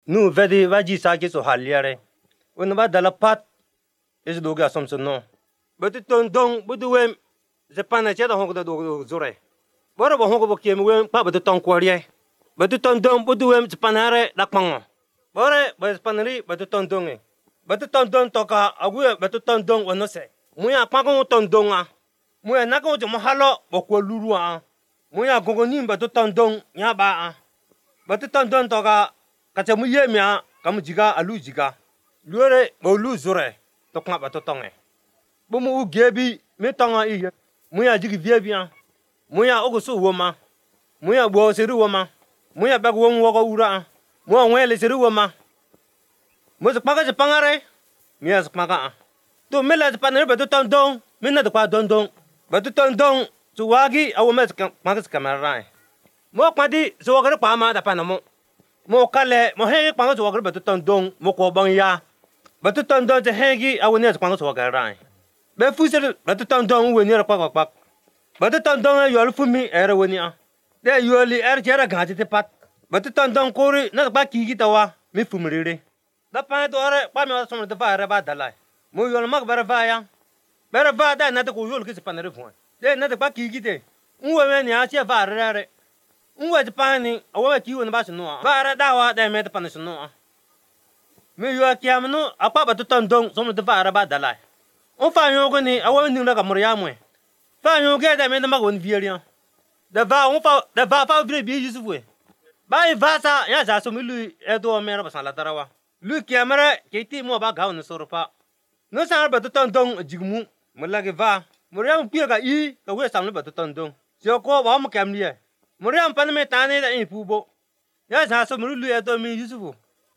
nu vedi vaji sake so haliare wona ba dala pat is do ga somso no betu ton dong budu wem ze pana che da hongo do zore boro bo hongo bo kem wem pa betu ton kwarie betu ton dong budu wem ze panare da kpango bore ba panari betu ton dong betu ton dong toka agu betu ton dong wono se muya kpango ton donga muya nako jo mahalo bo ko lurua muya gogo nim betu ton dong nya ba betu ton dong toka kacha mu yemia kamu jiga alu jiga luore bo lu zore to kma ba to tonge bo mu gebi mi tonga iye muya jigi viebia muya ogusu woma muya bo seru woma muya bag won wogo ura mo wele seru woma mo se paga je pangare mi as paga to mela je panere ba to tondong mi na to pa dondong ba to tondong tu wagi awo mes paga kamera mo kwadi so wogare pa ma da panamo mo kale mo he kwango so wogare ba to tondong mo ko bang ya ba to tondong je hegi awo ne kwango so wogare be fuser ba to tondong we ne pa ba to tondong yo lu fumi era woni de yo li jera gaje te pat ba to tondong kori na ba ki tawa mi fumrire da pa to ore pa mi so de va ba dalai mo yo mag bara va ya bara va da na to ko yo lu ki panere fun de na de ba ki te nwe me ni a che va rere nwe de pa ni awo ki woni ba so no va ra dawa de me de pan so no mi yo ki amno apa ba to tondong so de va ba dalai on fa yo ko ni awo ni na ka mur ya mo fa yo ke de me de mag won vierian de va on fa de va fa bi Yusuf we ba va sa ya za so mi lu e do me ra ba sa la tarawa lu ki amara ke ti mo ba ga on so pa no sa ba to tondong jigmu mo la ke va muriam pi ka I ka we sam ba to tondong jo ko ba mo kam ni muriam pan me ta ne da in pu bo ya za so mi lu e do mi Yusuf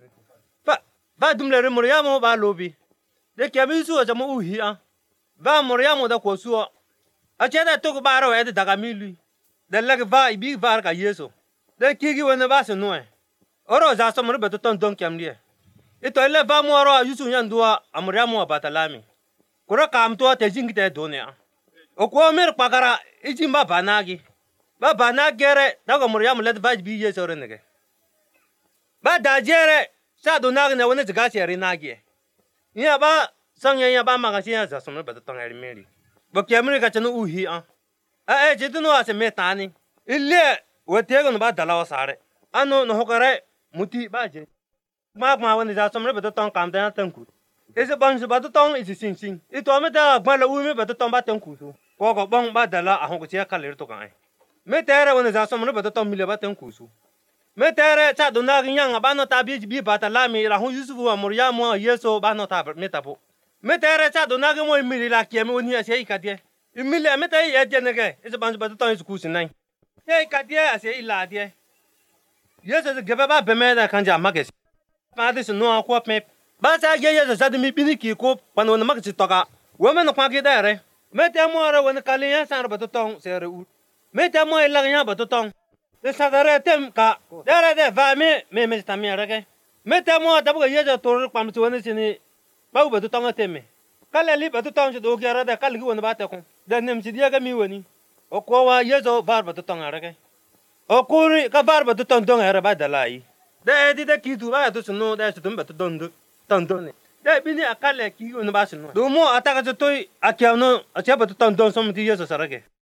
ba dum le muriam ba lobi de ke mi su ja mo uhi va muriam da ko su a che da to ko ba ro e da ga mi lu de la ke va bi va ka yeso de ki gi wona ba so no oro za so mo ba to tondong kam ni ito ile va mo ro Yusuf nyandua amuriam ba talami kura kam to te jingi te donia o ko mer pagara ijimba banagi ba banagere dago muriam let vaj bi ye sore nege ba dajere sa donag ne wona jiga seri nagi ya ba sanya ya ba magasi ya za somo ba to tangari meri bo kemri ka chanu uhi jiduno ase metani ille wotego no ba dalawa sare ano no hokare muti baje ma wona za somo ba to tang kam ta tanku ese ban su ba to tong isi sing ito me da gba la umi ba to tong ba tanku so ko bong ba dala a hongo tia kaler to kan me tere wona za somo ba to tong mile ba tanku so me tere cha do na nyanga ba no ta bi ba ta la mi ra hu Yusuf wa Maryam yeso ba no ta me ta po me tere cha do na mo mi la ki me woni ase ikadie imile me ta ye de nege ese ban su ba to tong isu kusin nai ye ikadie ase ila die yeso de gebe ba be me da kan ja mages pa de so no ko pe ba sa ye za de mi biniki ko pano na magsi toka wo me no kwagi dare me te mo ra won kaliya san ba to tong sere u me te mo la nya ba to tong de sa dare tem ka dare de va me sta mi ra ke me te mo da bu ye za to pam so ne sini ba to tong teme kala li ba to tong do ke ra da kal gi won ba te ko da nem si dia ga mi woni o ko wa ye zo var ba to tong ra ke o kuri ka var ba to tong ra ba da lai de ki tu ba to no da to ba to tondone de bini akale ki wona ba sino do mo ataka to toy akyano acha ba to tondon som ti yeso sarake